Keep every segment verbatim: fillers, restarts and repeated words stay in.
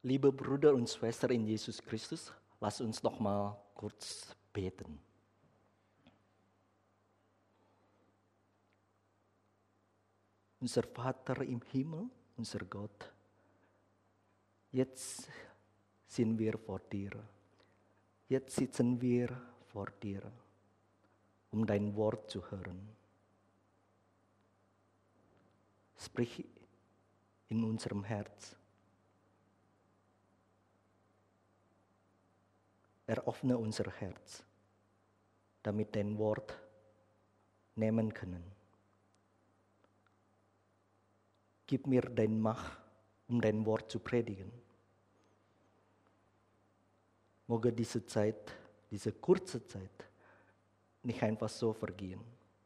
Liebe Brüder und Schwestern in Jesus Christus, lasst uns noch mal kurz beten. Unser Vater im Himmel, unser Gott, jetzt sind wir vor dir. Jetzt sitzen wir vor dir, um dein Wort zu hören. Sprich in unserem Herz. Eröffne unser Herz, damit dein Wort nehmen können. Gib mir deine Macht, um dein Wort zu predigen. Moge diese Zeit, diese kurze Zeit, nicht einfach so vergehen.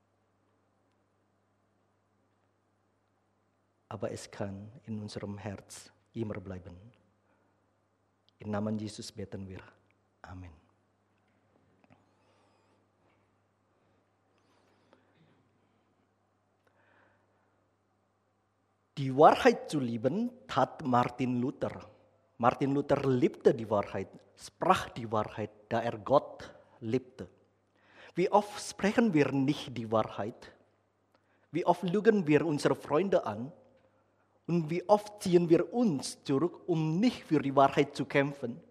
Aber es kann in unserem Herz immer bleiben. Im Namen Jesus beten wir. Amen. Die Wahrheit zu lieben, tat Martin Luther. Martin Luther liebte die Wahrheit, sprach die Wahrheit, da er Gott liebte. Wie oft sprechen wir nicht die Wahrheit? Wie oft lügen wir unsere Freunde an? Und wie oft ziehen wir uns zurück, um nicht für die Wahrheit zu kämpfen?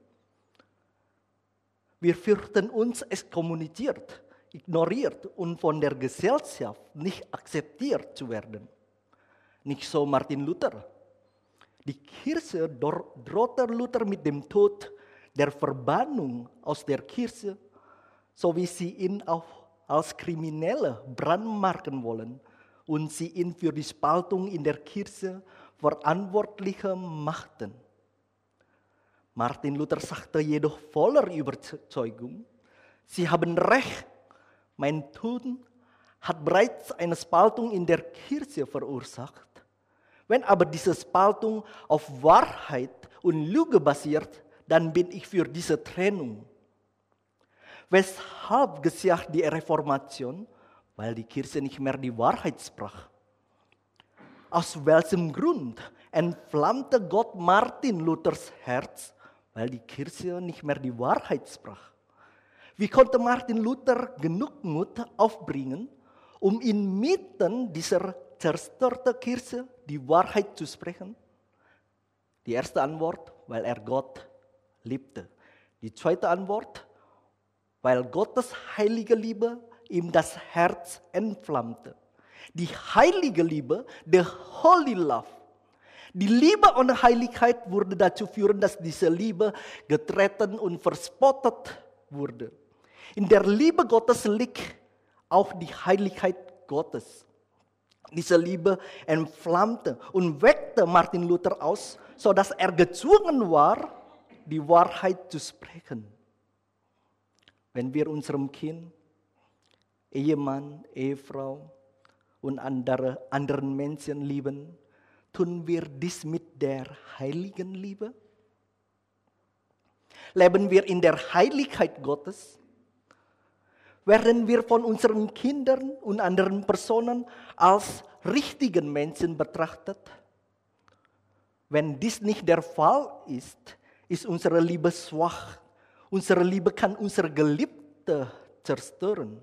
Wir fürchten uns exkommuniziert, ignoriert und von der Gesellschaft nicht akzeptiert zu werden. Nicht so Martin Luther. Die Kirche drohte Luther mit dem Tod, der Verbannung aus der Kirche, so wie sie ihn auch als Krimineller brandmarken wollen und sie ihn für die Spaltung in der Kirche verantwortlich machten. Martin Luther sagte jedoch voller Überzeugung, sie haben recht, mein Tun hat bereits eine Spaltung in der Kirche verursacht. Wenn aber diese Spaltung auf Wahrheit und Lüge basiert, dann bin ich für diese Trennung. Weshalb geschah die Reformation? Weil die Kirche nicht mehr die Wahrheit sprach. Aus welchem Grund entflammte Gott Martin Luthers Herz? Weil die Kirche nicht mehr die Wahrheit sprach. Wie konnte Martin Luther genug Mut aufbringen, um inmitten dieser zerstörten Kirche die Wahrheit zu sprechen? Die erste Antwort, weil er Gott liebte. Die zweite Antwort, weil Gottes heilige Liebe ihm das Herz entflammte. Die heilige Liebe, the holy love. Die Liebe ohne Heiligkeit würde dazu führen, dass diese Liebe getreten und verspottet wurde. In der Liebe Gottes liegt auch die Heiligkeit Gottes. Diese Liebe entflammte und weckte Martin Luther aus, sodass er gezwungen war, die Wahrheit zu sprechen. Wenn wir unserem Kind, Ehemann, Ehefrau und andere, anderen Menschen lieben, tun wir dies mit der heiligen Liebe? Leben wir in der Heiligkeit Gottes? Werden wir von unseren Kindern und anderen Personen als richtigen Menschen betrachtet? Wenn dies nicht der Fall ist, ist unsere Liebe schwach. Unsere Liebe kann unsere Geliebte zerstören.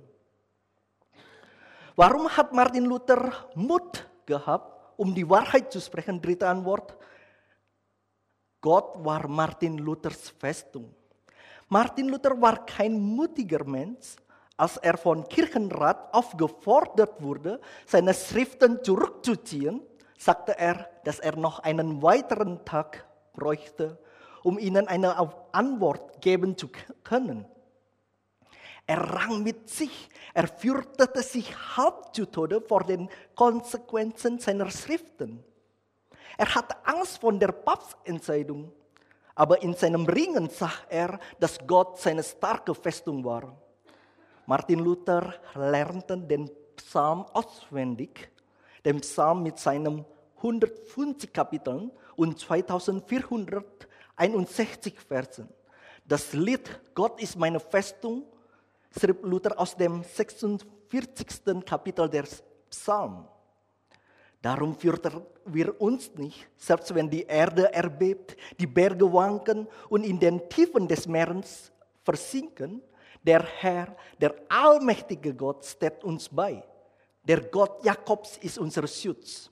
Warum hat Martin Luther Mut gehabt, um die Wahrheit zu sprechen? Dritte Antwort. Gott war Martin Luthers Festung. Martin Luther war kein mutiger Mensch. Als er vom Kirchenrat aufgefordert wurde, seine Schriften zurückzuziehen, sagte er, dass er noch einen weiteren Tag bräuchte, um ihnen eine Antwort geben zu können. Er rang mit sich, er fürchtete sich halb zu Tode vor den Konsequenzen seiner Schriften. Er hatte Angst vor der Papstentscheidung, aber in seinem Ringen sah er, dass Gott seine starke Festung war. Martin Luther lernte den Psalm auswendig, den Psalm mit seinen hundertfünfzig Kapiteln und zweitausendvierhunderteinundsechzig Versen. Das Lied Gott ist meine Festung schrieb Luther aus dem sechsundvierzigsten Kapitel der Psalm. Darum wir uns nicht, selbst wenn die Erde erbebt, die Berge wanken und in den Tiefen des Meeres versinken. Der Herr, der allmächtige Gott, steht uns bei. Der Gott Jakobs ist unser Schutz.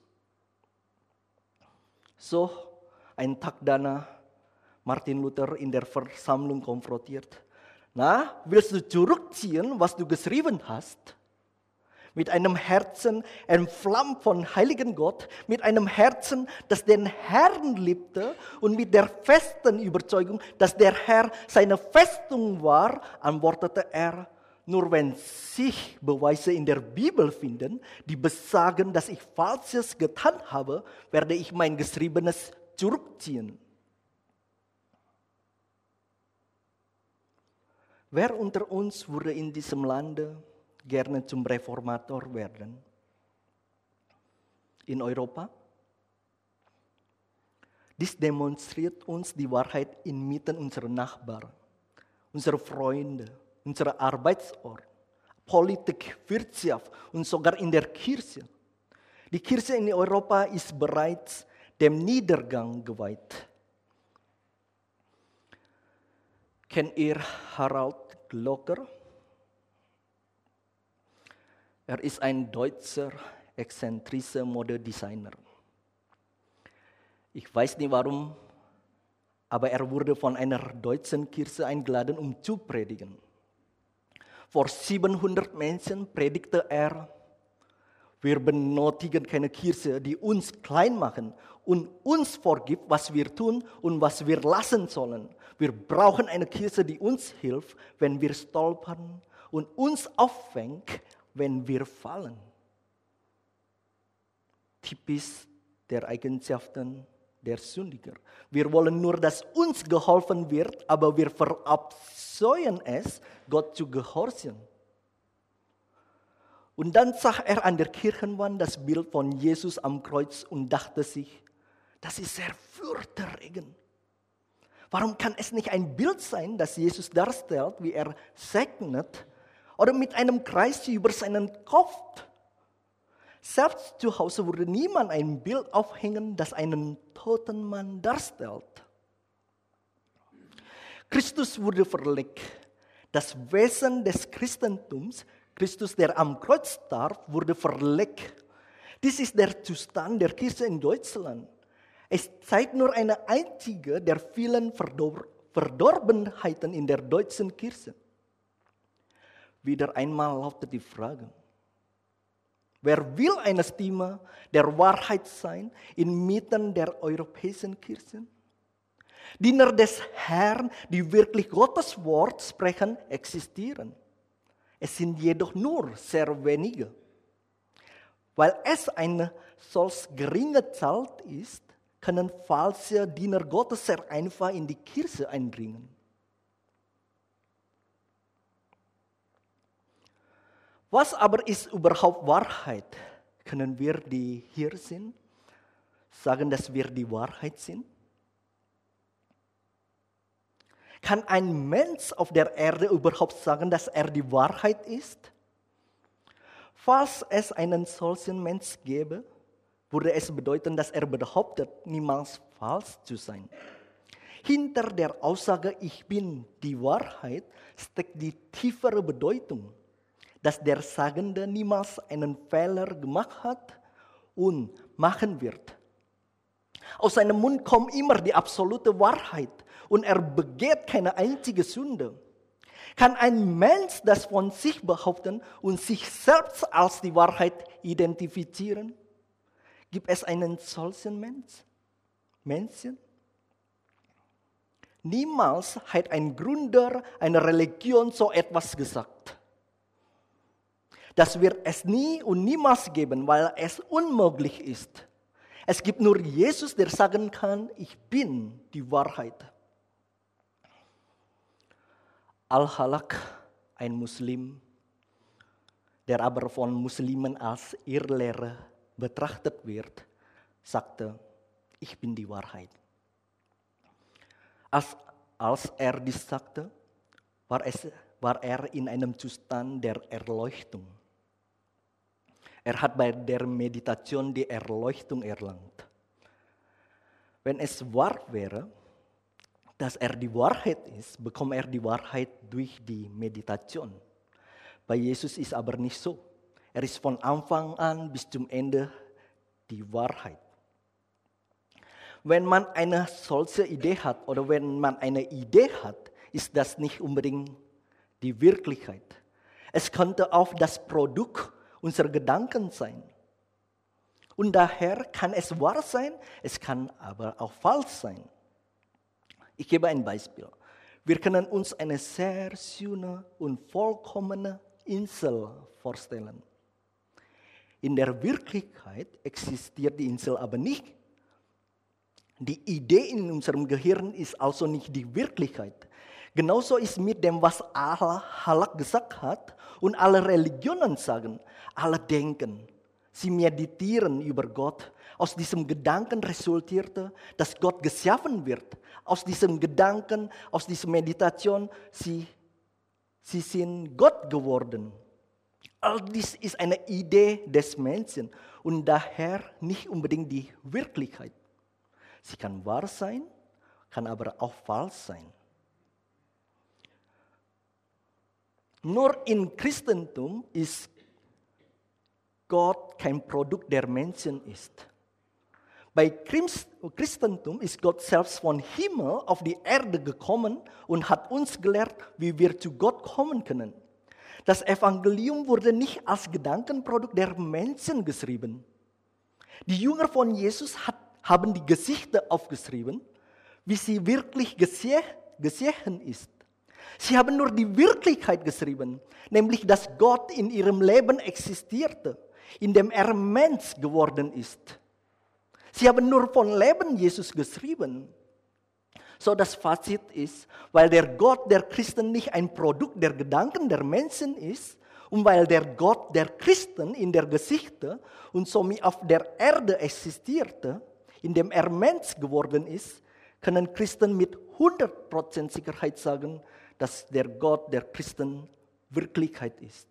So, ein Tag danach, Martin Luther in der Versammlung konfrontiert. Na, willst du zurückziehen, was du geschrieben hast? Mit einem Herzen entflammt von heiligen Gott, mit einem Herzen, das den Herrn liebte und mit der festen Überzeugung, dass der Herr seine Festung war, antwortete er, nur wenn sich Beweise in der Bibel finden, die besagen, dass ich Falsches getan habe, werde ich mein Geschriebenes zurückziehen. Wer unter uns würde in diesem Lande gerne zum Reformator werden? In Europa? Dies demonstriert uns die Wahrheit inmitten unserer Nachbarn, unserer Freunde, unserer Arbeitsort, Politik, Wirtschaft und sogar in der Kirche. Die Kirche in Europa ist bereits dem Niedergang geweiht. Kennt ihr Harald Glocker? Er ist ein deutscher, exzentrischer Modedesigner. Ich weiß nicht warum, aber er wurde von einer deutschen Kirche eingeladen, um zu predigen. Vor siebenhundert Menschen predigte er, wir benötigen keine Kirche, die uns klein machen und uns vorgibt, was wir tun und was wir lassen sollen. Wir brauchen eine Kirche, die uns hilft, wenn wir stolpern und uns auffängt, wenn wir fallen. Typisch der Eigenschaften der Sündiger. Wir wollen nur, dass uns geholfen wird, aber wir verabscheuen es, Gott zu gehorchen. Und dann sah er an der Kirchenwand das Bild von Jesus am Kreuz und dachte sich, das ist sehr furchterregend. Warum kann es nicht ein Bild sein, das Jesus darstellt, wie er segnet, oder mit einem Kreis über seinen Kopf? Selbst zu Hause würde niemand ein Bild aufhängen, das einen toten Mann darstellt. Christus wurde verlegt. Das Wesen des Christentums, Christus, der am Kreuz starb, wurde verlegt. Dies ist der Zustand der Kirche in Deutschland. Es zeigt nur eine einzige der vielen Verdor- Verdorbenheiten in der deutschen Kirche. Wieder einmal lautet die Frage, wer will eine Stimme der Wahrheit sein inmitten der europäischen Kirchen? Diener des Herrn, die wirklich Gottes Wort sprechen, existieren. Es sind jedoch nur sehr wenige. Weil es eine solch geringe Zahl ist, können falsche Diener Gottes sehr einfach in die Kirche eindringen. Was aber ist überhaupt Wahrheit? Können wir, die hier sind, sagen, dass wir die Wahrheit sind? Kann ein Mensch auf der Erde überhaupt sagen, dass er die Wahrheit ist? Falls es einen solchen Mensch gäbe, würde es bedeuten, dass er behauptet, niemals falsch zu sein. Hinter der Aussage, ich bin die Wahrheit, steckt die tiefere Bedeutung, dass der Sagende niemals einen Fehler gemacht hat und machen wird. Aus seinem Mund kommt immer die absolute Wahrheit und er begeht keine einzige Sünde. Kann ein Mensch das von sich behaupten und sich selbst als die Wahrheit identifizieren? Gibt es einen solchen Mensch? Menschen? Niemals hat ein Gründer einer Religion so etwas gesagt. Das wird es nie und niemals geben, weil es unmöglich ist. Es gibt nur Jesus, der sagen kann, ich bin die Wahrheit. Al-Halak, ein Muslim, der aber von Muslimen als Irrlehrer betrachtet wird, sagte, ich bin die Wahrheit. Als, als er dies sagte, war, es, war er in einem Zustand der Erleuchtung. Er hat bei der Meditation die Erleuchtung erlangt. Wenn es wahr wäre, dass er die Wahrheit ist, bekommt er die Wahrheit durch die Meditation. Bei Jesus ist aber nicht so. Er ist von Anfang an bis zum Ende die Wahrheit. Wenn man eine solche Idee hat oder wenn man eine Idee hat, ist das nicht unbedingt die Wirklichkeit. Es könnte auch das Produkt unserer Gedanken sein. Und daher kann es wahr sein, es kann aber auch falsch sein. Ich gebe ein Beispiel. Wir können uns eine sehr schöne und vollkommene Insel vorstellen. In der Wirklichkeit existiert die Insel aber nicht. Die Idee in unserem Gehirn ist also nicht die Wirklichkeit. Genauso ist mit dem, was Allah Halak gesagt hat und alle Religionen sagen, alle denken. Sie meditieren über Gott. Aus diesem Gedanken resultierte, dass Gott geschaffen wird. Aus diesem Gedanken, aus dieser Meditation, sie, sie sind Gott geworden. All dies ist eine Idee des Menschen und daher nicht unbedingt die Wirklichkeit. Sie kann wahr sein, kann aber auch falsch sein. Nur im Christentum ist Gott kein Produkt der Menschen ist. Bei Christentum ist Gott selbst von Himmel auf die Erde gekommen und hat uns gelehrt, wie wir zu Gott kommen können. Das Evangelium wurde nicht als Gedankenprodukt der Menschen geschrieben. Die Jünger von Jesus hat, haben die Geschichte aufgeschrieben, wie sie wirklich geschehen ist. Sie haben nur die Wirklichkeit geschrieben, nämlich dass Gott in ihrem Leben existierte, indem er Mensch geworden ist. Sie haben nur von Leben Jesus geschrieben. So das Fazit ist, weil der Gott der Christen nicht ein Produkt der Gedanken der Menschen ist und weil der Gott der Christen in der Geschichte und somit auf der Erde existierte, indem er Mensch geworden ist, können Christen mit hundert Prozent Sicherheit sagen, dass der Gott der Christen Wirklichkeit ist.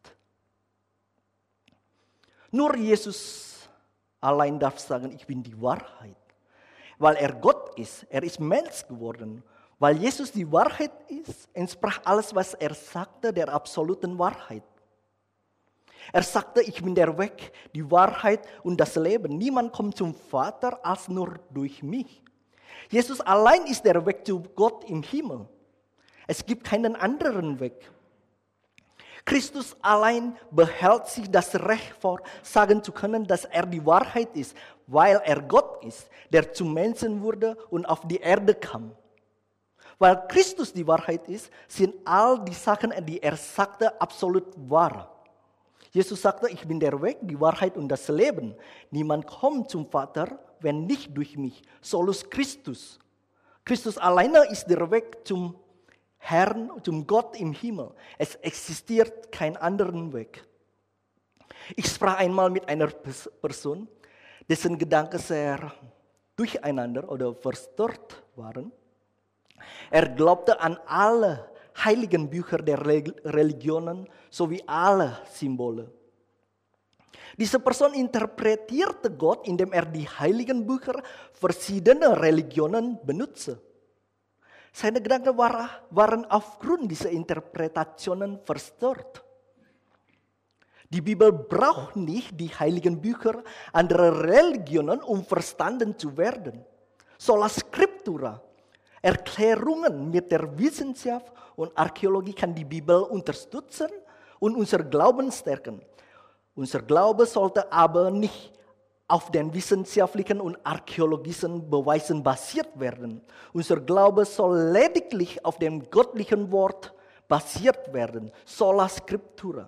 Nur Jesus allein darf sagen, ich bin die Wahrheit. Weil er Gott ist, er ist Mensch geworden. Weil Jesus die Wahrheit ist, entsprach alles, was er sagte, der absoluten Wahrheit. Er sagte, ich bin der Weg, die Wahrheit und das Leben. Niemand kommt zum Vater als nur durch mich. Jesus allein ist der Weg zu Gott im Himmel. Es gibt keinen anderen Weg. Christus allein behält sich das Recht vor, sagen zu können, dass er die Wahrheit ist, weil er Gott ist, der zum Menschen wurde und auf die Erde kam. Weil Christus die Wahrheit ist, sind all die Sachen, die er sagte, absolut wahr. Jesus sagte, ich bin der Weg, die Wahrheit und das Leben. Niemand kommt zum Vater, wenn nicht durch mich. Solus Christus. Christus alleine ist der Weg zum Herrn, zum Gott im Himmel. Es existiert kein anderen Weg. Ich sprach einmal mit einer Person, dessen Gedanken sehr durcheinander oder verstört waren. Er glaubte an alle heiligen Bücher der Religionen sowie alle Symbole. Diese Person interpretierte Gott, indem er die heiligen Bücher verschiedener Religionen benutzte. Seine Gedanken waren aufgrund dieser Interpretationen verstört. Die Bibel braucht nicht die heiligen Bücher anderer Religionen, um verstanden zu werden. Sola Scriptura, Erklärungen mit der Wissenschaft und Archäologie kann die Bibel unterstützen und unser Glauben stärken. Unser Glaube sollte aber nicht auf den wissenschaftlichen und archäologischen Beweisen basiert werden. Unser Glaube soll lediglich auf dem göttlichen Wort basiert werden. Sola Scriptura.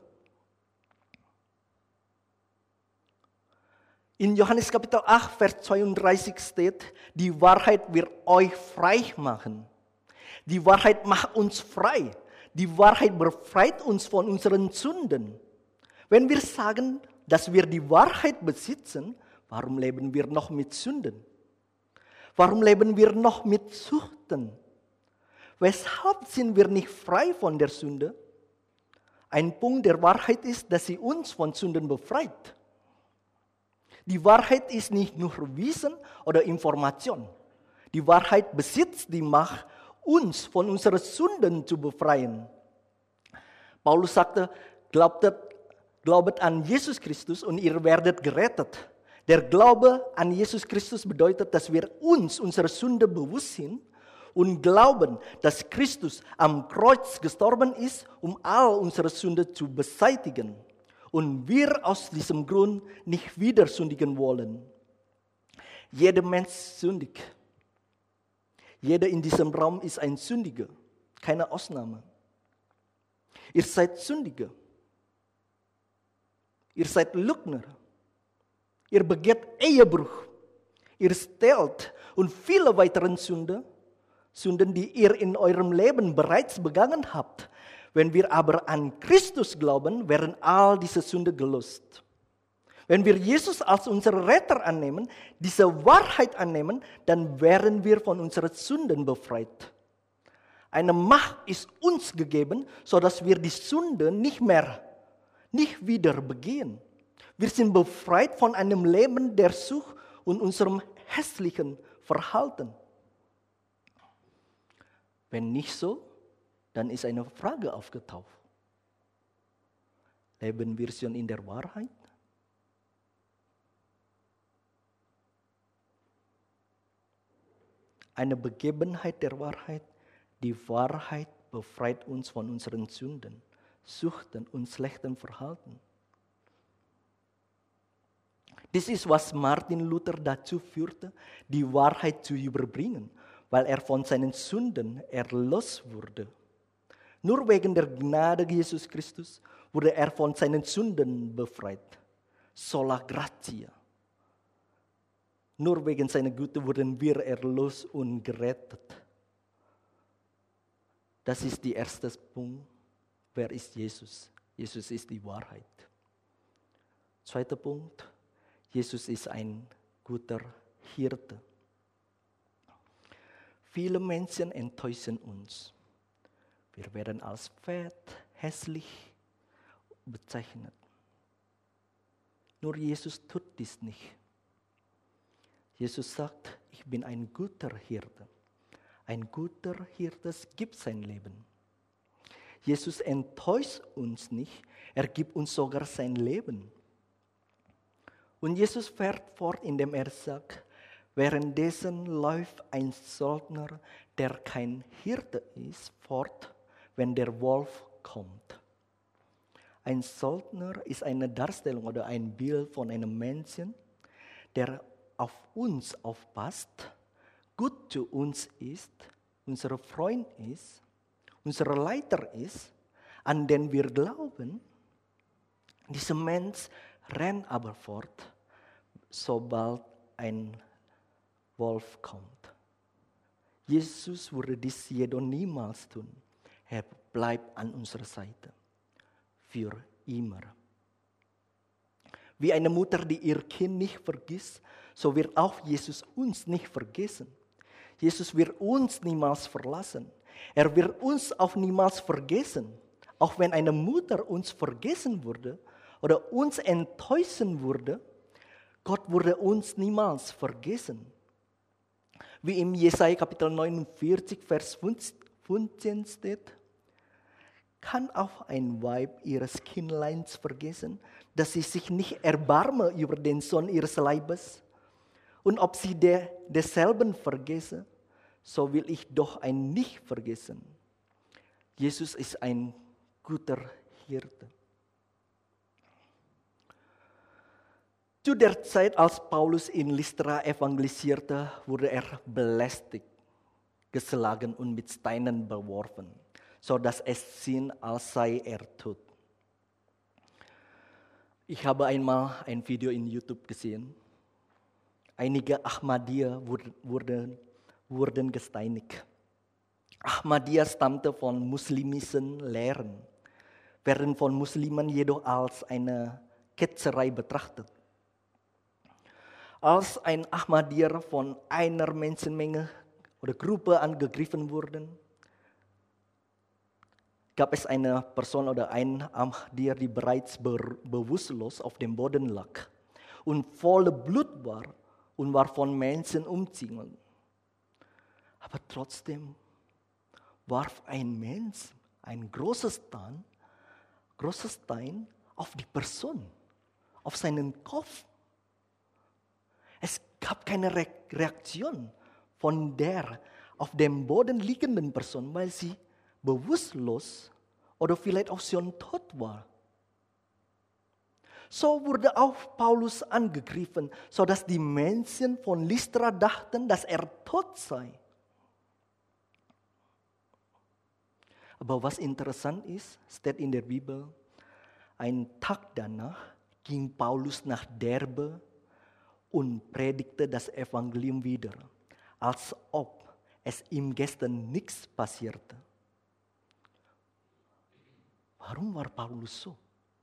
In Johannes Kapitel acht, Vers zweiunddreißig steht, die Wahrheit wird euch frei machen. Die Wahrheit macht uns frei. Die Wahrheit befreit uns von unseren Sünden. Wenn wir sagen, dass wir die Wahrheit besitzen, warum leben wir noch mit Sünden? Warum leben wir noch mit Süchten? Weshalb sind wir nicht frei von der Sünde? Ein Punkt der Wahrheit ist, dass sie uns von Sünden befreit. Die Wahrheit ist nicht nur Wissen oder Information. Die Wahrheit besitzt die Macht, uns von unseren Sünden zu befreien. Paulus sagte, glaubtet, glaubet an Jesus Christus und ihr werdet gerettet. Der Glaube an Jesus Christus bedeutet, dass wir uns unserer Sünde bewusst sind und glauben, dass Christus am Kreuz gestorben ist, um all unsere Sünde zu beseitigen. Und wir aus diesem Grund nicht wieder sündigen wollen. Jeder Mensch sündigt. Jeder in diesem Raum ist ein Sündiger. Keine Ausnahme. Ihr seid Sündiger. Ihr seid Lügner. Ihr begeht Ehebruch. Ihr stehlt und viele weitere Sünden, Sünden, die ihr in eurem Leben bereits begangen habt. Wenn wir aber an Christus glauben, werden all diese Sünden gelöst. Wenn wir Jesus als unseren Retter annehmen, diese Wahrheit annehmen, dann werden wir von unseren Sünden befreit. Eine Macht ist uns gegeben, sodass wir die Sünde nicht mehr, nicht wieder begehen. Wir sind befreit von einem Leben der Sucht und unserem hässlichen Verhalten. Wenn nicht so, dann ist eine Frage aufgetaucht. Leben wir schon in der Wahrheit? Eine Begebenheit der Wahrheit. Die Wahrheit befreit uns von unseren Sünden, Süchten und schlechten Verhalten. Das ist, was Martin Luther dazu führte, die Wahrheit zu überbringen, weil er von seinen Sünden erlöst wurde. Nur wegen der Gnade Jesus Christus wurde er von seinen Sünden befreit. Sola gratia. Nur wegen seiner Güte wurden wir erlöst und gerettet. Das ist der erste Punkt. Wer ist Jesus? Jesus ist die Wahrheit. Zweiter Punkt. Jesus ist ein guter Hirte. Viele Menschen enttäuschen uns. Wir werden als fett, hässlich bezeichnet. Nur Jesus tut dies nicht. Jesus sagt, ich bin ein guter Hirte. Ein guter Hirte gibt sein Leben. Jesus enttäuscht uns nicht, er gibt uns sogar sein Leben. Und Jesus fährt fort, indem er sagt, währenddessen läuft ein Söldner, der kein Hirte ist, fort, wenn der Wolf kommt. Ein Söldner ist eine Darstellung oder ein Bild von einem Menschen, der auf uns aufpasst, gut zu uns ist, unser Freund ist, unser Leiter ist, an den wir glauben. Dieser Mensch rennt aber fort, sobald ein Wolf kommt. Jesus würde dies jedoch niemals tun. Er bleibt an unserer Seite. Für immer. Wie eine Mutter, die ihr Kind nicht vergisst, so wird auch Jesus uns nicht vergessen. Jesus wird uns niemals verlassen. Er wird uns auch niemals vergessen. Auch wenn eine Mutter uns vergessen würde oder uns enttäuschen würde, Gott würde uns niemals vergessen. Wie im Jesaja Kapitel neunundvierzig, Vers fünfzehn steht, kann auch ein Weib ihres Kindleins vergessen, dass sie sich nicht erbarme über den Sohn ihres Leibes? Und ob sie der, desselben vergesse, so will ich doch ein nicht vergessen. Jesus ist ein guter Hirte. Zu der Zeit, als Paulus in Lystra evangelisierte, wurde er belästigt, geschlagen und mit Steinen beworfen, sodass es schien, als sei er tot. Ich habe einmal ein Video in YouTube gesehen. Einige Ahmadiyya wurden, wurden gesteinigt. Ahmadiyya stammte von muslimischen Lehren, werden von Muslimen jedoch als eine Ketzerei betrachtet. Als ein Ahmadiyya von einer Menschenmenge oder Gruppe angegriffen wurde, gab es eine Person oder ein Ahmadiyya, die bereits be- bewusstlos auf dem Boden lag und voller Blut war und war von Menschen umzingelt. Aber trotzdem warf ein Mensch ein großes Stein, großes Stein auf die Person, auf seinen Kopf. Es gab keine Re- Reaktion von der auf dem Boden liegenden Person, weil sie bewusstlos oder vielleicht auch schon tot war. So wurde auch Paulus angegriffen, sodass die Menschen von Lystra dachten, dass er tot sei. Aber was interessant ist, steht in der Bibel, einen Tag danach ging Paulus nach Derbe und predigte das Evangelium wieder, als ob es ihm gestern nichts passierte. Warum war Paulus so?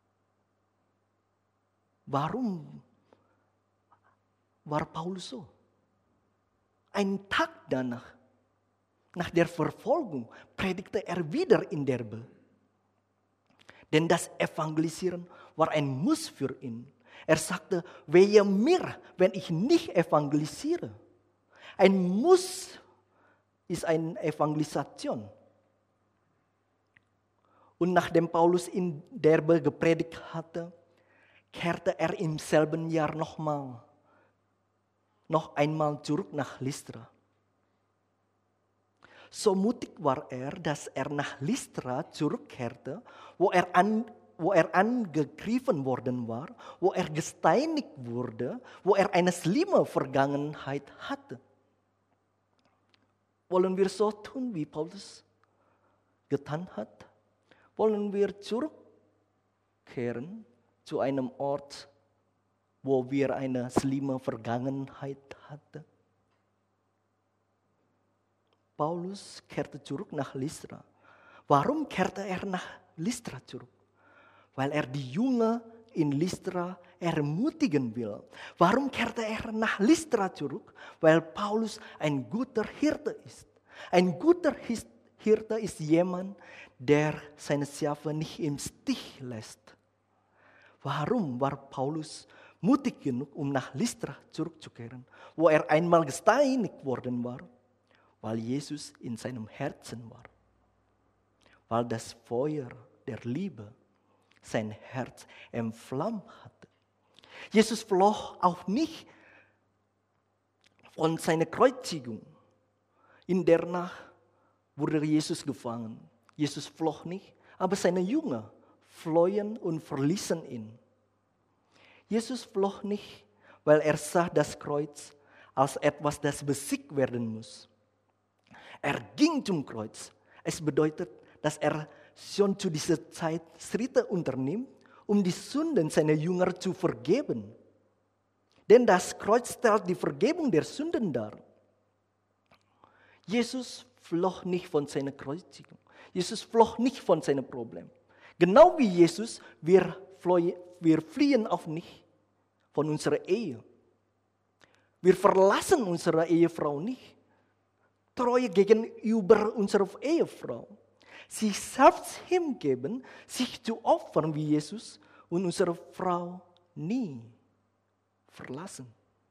Warum war Paulus so? Einen Tag danach, nach der Verfolgung, predigte er wieder in Derbe. Denn das Evangelisieren war ein Muss für ihn. Er sagte, wehe mir, wenn ich nicht evangelisiere. Ein Muss ist eine Evangelisation. Und nachdem Paulus in Derbe gepredigt hatte, kehrte er im selben Jahr nochmal, noch einmal zurück nach Lystra. So mutig war er, dass er nach Lystra zurückkehrte, wo er, an, wo er angegriffen worden war, wo er gesteinigt wurde, wo er eine schlimme Vergangenheit hatte. Wollen wir so tun, wie Paulus getan hat? Wollen wir zurückkehren zu einem Ort, wo wir eine schlimme Vergangenheit hatten? Paulus kehrte zurück nach Lystra. Warum kehrte er nach Lystra zurück? Weil er die Jünger in Lystra ermutigen will. Warum kehrte er nach Lystra zurück? Weil Paulus ein guter Hirte ist. Ein guter Hirte ist jemand, der seine Schafe nicht im Stich lässt. Warum war Paulus mutig genug, um nach Lystra zurückzukehren, wo er einmal gesteinigt worden war? Weil Jesus in seinem Herzen war. Weil das Feuer der Liebe sein Herz entflammt hatte. Jesus floh auch nicht von seiner Kreuzigung. In der Nacht wurde Jesus gefangen. Jesus floh nicht, aber seine Jünger flohen und verließen ihn. Jesus floh nicht, weil er sah das Kreuz als etwas, das besiegt werden muss. Er ging zum Kreuz. Es bedeutet, dass er schon zu dieser Zeit Schritte unternimmt, um die Sünden seiner Jünger zu vergeben. Denn das Kreuz stellt die Vergebung der Sünden dar. Jesus floh nicht von seiner Kreuzigung. Jesus floh nicht von seinem Problem. Genau wie Jesus, wir, floh, wir fliehen auch nicht von unserer Ehe. Wir verlassen unsere Ehefrau nicht. Treue gegenüber unserer Ehefrau. Sich selbst hingeben, sich zu opfern wie Jesus und unsere Frau nie verlassen.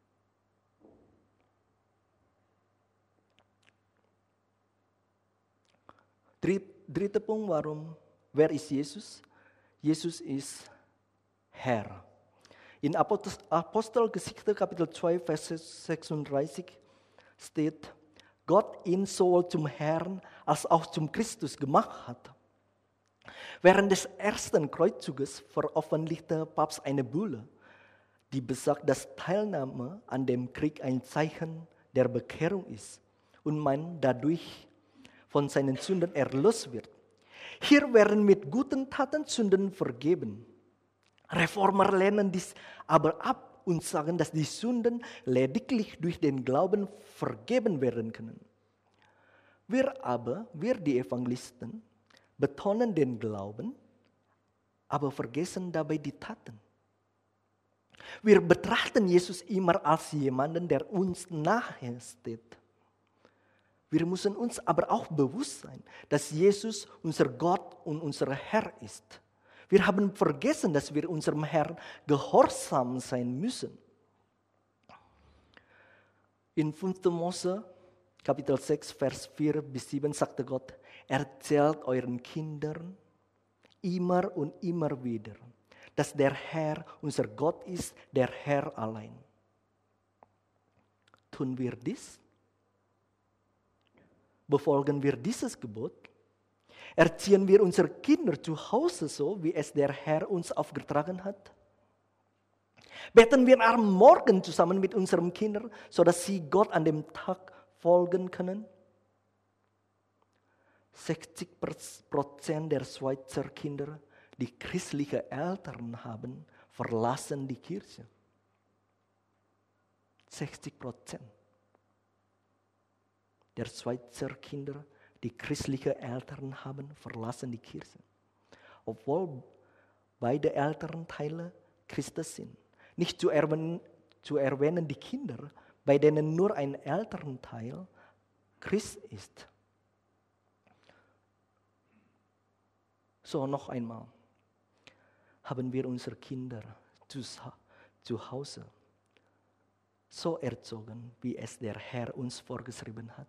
Dritter Punkt, warum, wer ist Jesus? Jesus ist Herr. In Apostelgeschichte Kapitel zwei, Vers sechsunddreißig steht, Gott ihn sowohl zum Herrn als auch zum Christus gemacht hat. Während des ersten Kreuzzuges veröffentlichte Papst eine Bulle, die besagt, dass Teilnahme an dem Krieg ein Zeichen der Bekehrung ist und man dadurch von seinen Sünden erlöst wird. Hier werden mit guten Taten Sünden vergeben. Reformer lehnen dies aber ab und sagen, dass die Sünden lediglich durch den Glauben vergeben werden können. Wir aber, wir die Evangelisten, betonen den Glauben, aber vergessen dabei die Taten. Wir betrachten Jesus immer als jemanden, der uns nahe steht. Wir müssen uns aber auch bewusst sein, dass Jesus unser Gott und unser Herr ist. Wir haben vergessen, dass wir unserem Herrn gehorsam sein müssen. In fünfter Mose Kapitel sechs, Vers vier bis sieben sagte Gott, erzählt euren Kindern immer und immer wieder, dass der Herr unser Gott ist, der Herr allein. Tun wir dies? Befolgen wir dieses Gebot? Erziehen wir unsere Kinder zu Hause so, wie es der Herr uns aufgetragen hat? Beten wir am Morgen zusammen mit unseren Kindern, sodass sie Gott an dem Tag folgen können? sechzig Prozent der Schweizer Kinder, die christliche Eltern haben, verlassen die Kirche. sechzig Prozent der Schweizer Kinder, die christliche Eltern haben, verlassen die Kirche. Obwohl beide Elternteile Christen sind. Nicht zu erwähnen, zu erwähnen die Kinder, bei denen nur ein Elternteil Christ ist. So, noch einmal. Haben wir unsere Kinder zu, zu Hause so erzogen, wie es der Herr uns vorgeschrieben hat?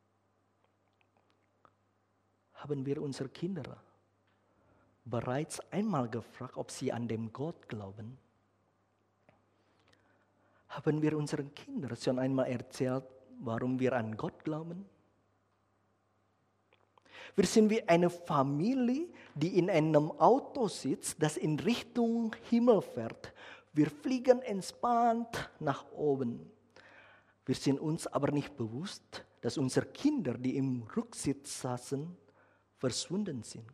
Haben wir unsere Kinder bereits einmal gefragt, ob sie an den Gott glauben? Haben wir unseren Kindern schon einmal erzählt, warum wir an Gott glauben? Wir sind wie eine Familie, die in einem Auto sitzt, das in Richtung Himmel fährt. Wir fliegen entspannt nach oben. Wir sind uns aber nicht bewusst, dass unsere Kinder, die im Rücksitz saßen, verschwunden sind.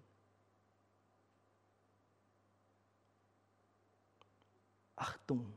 Achtung,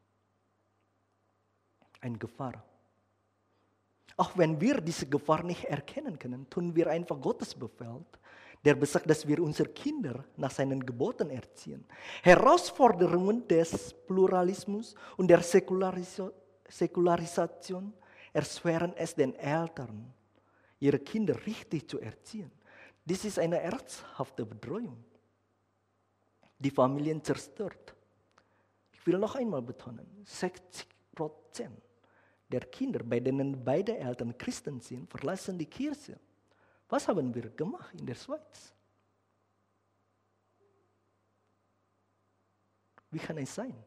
eine Gefahr. Auch wenn wir diese Gefahr nicht erkennen können, tun wir einfach Gottes Befehl, der besagt, dass wir unsere Kinder nach seinen Geboten erziehen. Herausforderungen des Pluralismus und der Säkularis- Säkularisation erschweren es den Eltern, ihre Kinder richtig zu erziehen. Dies ist eine ernsthafte Bedrohung, die Familien zerstört. Ich will noch einmal betonen, sechzig Prozent der Kinder, bei denen beide Eltern Christen sind, verlassen die Kirche. Was haben wir gemacht in der Schweiz? Wie kann es sein?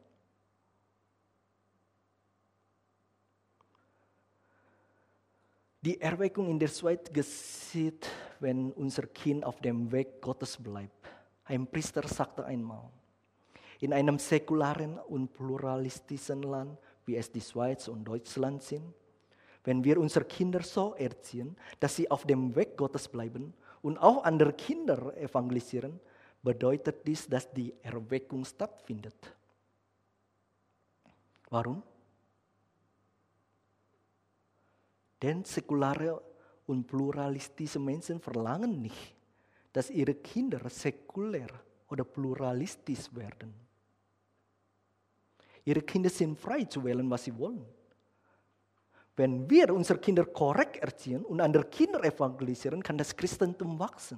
Die Erweckung in der Schweiz geschieht, wenn unser Kind auf dem Weg Gottes bleibt. Ein Priester sagte einmal, in einem säkularen und pluralistischen Land, wie es die Schweiz und Deutschland sind, wenn wir unsere Kinder so erziehen, dass sie auf dem Weg Gottes bleiben und auch andere Kinder evangelisieren, bedeutet dies, dass die Erweckung stattfindet. Warum? Denn säkulare und pluralistische Menschen verlangen nicht, dass ihre Kinder säkulär oder pluralistisch werden. Ihre Kinder sind frei zu wählen, was sie wollen. Wenn wir unsere Kinder korrekt erziehen und andere Kinder evangelisieren, kann das Christentum wachsen.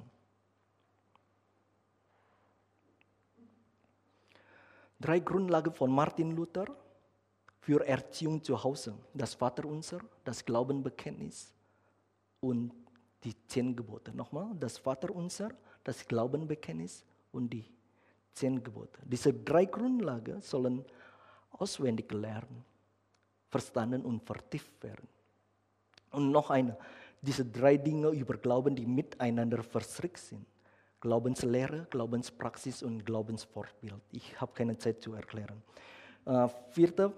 Drei Grundlagen von Martin Luther für Erziehung zu Hause. Das Vaterunser, das Glaubenbekenntnis und die zehn Gebote. Nochmal, das Vaterunser, das Glaubenbekenntnis und die zehn Gebote. Diese drei Grundlagen sollen auswendig lernen, verstanden und vertieft werden. Und noch eine, diese drei Dinge über Glauben, die miteinander verstrickt sind. Glaubenslehre, Glaubenspraxis und Glaubensfortbild. Ich habe keine Zeit zu erklären. Äh, vierte,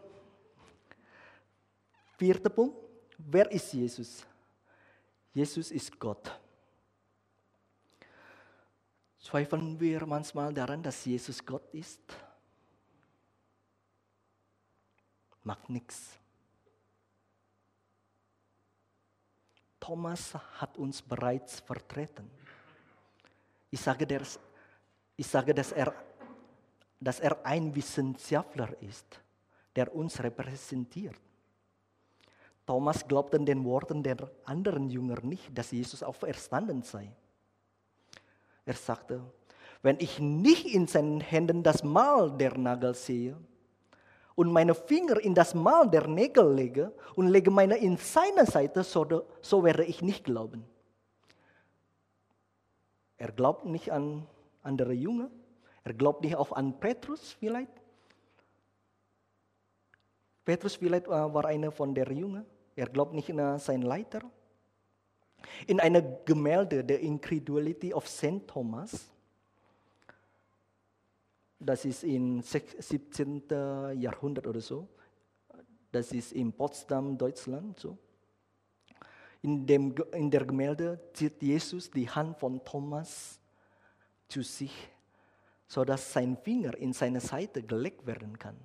vierte Punkt, wer ist Jesus? Jesus ist Gott. Zweifeln wir manchmal daran, dass Jesus Gott ist? Macht nichts. Thomas hat uns bereits vertreten. Ich sage, der, ich sage dass, er, dass er ein Wissenschaftler ist, der uns repräsentiert. Thomas glaubte den Worten der anderen Jünger nicht, dass Jesus auferstanden sei. Er sagte, wenn ich nicht in seinen Händen das Mal der Nagel sehe und meine Finger in das Mal der Nägel lege und lege meine in seine Seite, so, so werde ich nicht glauben. Er glaubt nicht an andere Jünger, er glaubt nicht auch an Petrus vielleicht. Petrus vielleicht war einer von der Jünger, er glaubt nicht an seinen Leiter. In einem Gemälde, The Incredulity of Saint Thomas, das ist im siebzehnten Jahrhundert oder so, das ist in Potsdam, Deutschland so. In, dem, in der Gemälde zieht Jesus die Hand von Thomas zu sich, sodass sein Finger in seine Seite gelegt werden kann.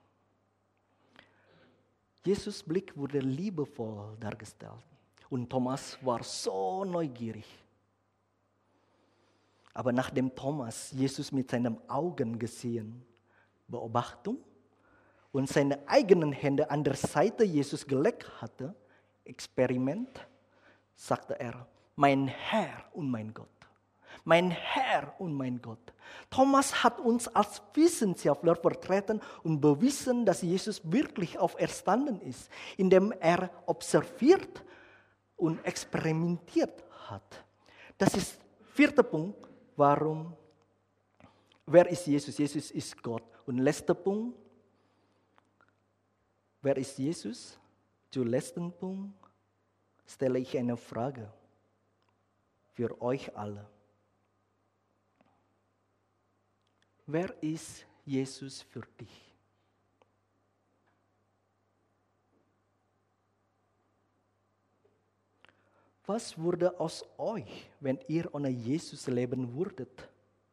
Jesus' Blick wurde liebevoll dargestellt und Thomas war so neugierig. Aber nachdem Thomas Jesus mit seinen Augen gesehen, Beobachtung und seine eigenen Hände an der Seite Jesus gelegt hatte, Experiment, sagte er, mein Herr und mein Gott, mein Herr und mein Gott. Thomas hat uns als Wissenschaftler vertreten und bewiesen, dass Jesus wirklich auferstanden ist, indem er observiert und experimentiert hat. Das ist der vierte Punkt. Warum? Wer ist Jesus? Jesus ist Gott. Und letzter Punkt. Wer ist Jesus? Zum letzten Punkt stelle ich eine Frage für euch alle. Wer ist Jesus für dich? Was würde aus euch, wenn ihr ohne Jesus leben würdet?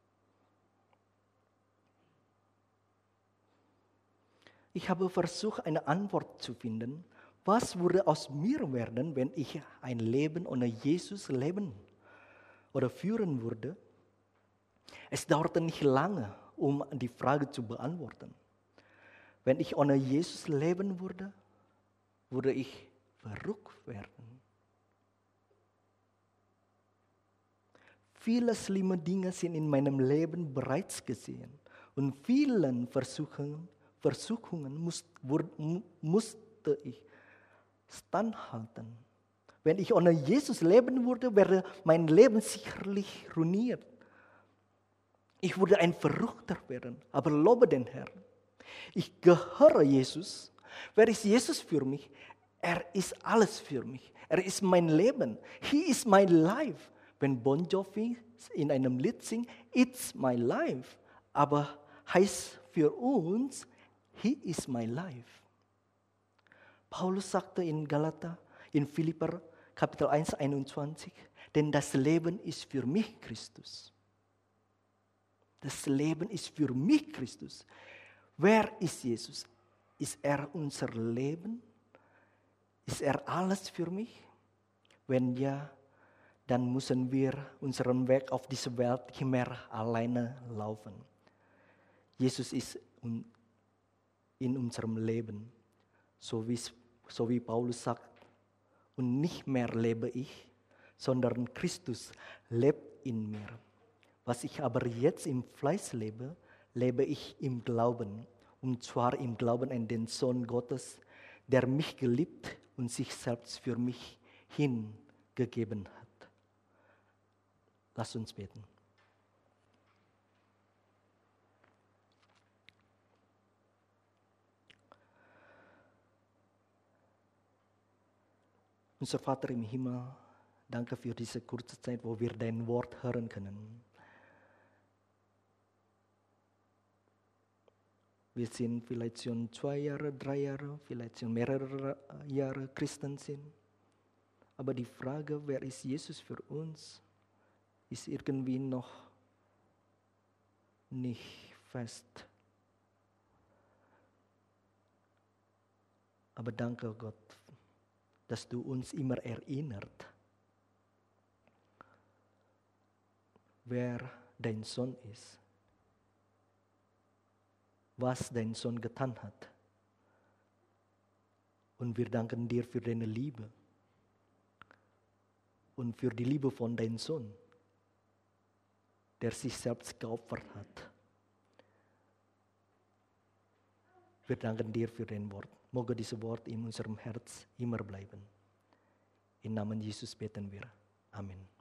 Ich habe versucht, eine Antwort zu finden. Was würde aus mir werden, wenn ich ein Leben ohne Jesus leben oder führen würde? Es dauerte nicht lange, um die Frage zu beantworten. Wenn ich ohne Jesus leben würde, würde ich verrückt werden. Viele schlimme Dinge sind in meinem Leben bereits gesehen und vielen Versuchungen, Versuchungen muss, musste ich standhalten. Wenn ich ohne Jesus leben würde, wäre mein Leben sicherlich ruiniert. Ich würde ein Verrückter werden, aber lobe den Herrn. Ich gehöre Jesus. Wer ist Jesus für mich? Er ist alles für mich. Er ist mein Leben. He is my life. Wenn Bon Jovi in einem Lied singt, it's my life. Aber heißt für uns, he is my life. Paulus sagte in Galater, in Philipper Kapitel eins, einundzwanzig, denn das Leben ist für mich Christus. Das Leben ist für mich Christus. Wer ist Jesus? Ist er unser Leben? Ist er alles für mich? Wenn ja, dann müssen wir unseren Weg auf diese Welt nicht mehr alleine laufen. Jesus ist in unserem Leben, so wie, so wie Paulus sagt, und nicht mehr lebe ich, sondern Christus lebt in mir. Was ich aber jetzt im Fleisch lebe, lebe ich im Glauben. Und zwar im Glauben an den Sohn Gottes, der mich geliebt und sich selbst für mich hingegeben hat. Lass uns beten. Unser Vater im Himmel, danke für diese kurze Zeit, wo wir dein Wort hören können. Wir sind vielleicht schon zwei Jahre, drei Jahre, vielleicht schon mehrere Jahre Christen sind. Aber die Frage, wer ist Jesus für uns, ist irgendwie noch nicht fest. Aber danke Gott, dass du uns immer erinnert, wer dein Sohn ist, was dein Sohn getan hat. Und wir danken dir für deine Liebe und für die Liebe von deinem Sohn, der sich selbst geopfert hat. Wir danken dir für dein Wort. Moge dieses Wort in unserem Herz immer bleiben. In Namen Jesus beten wir. Amen.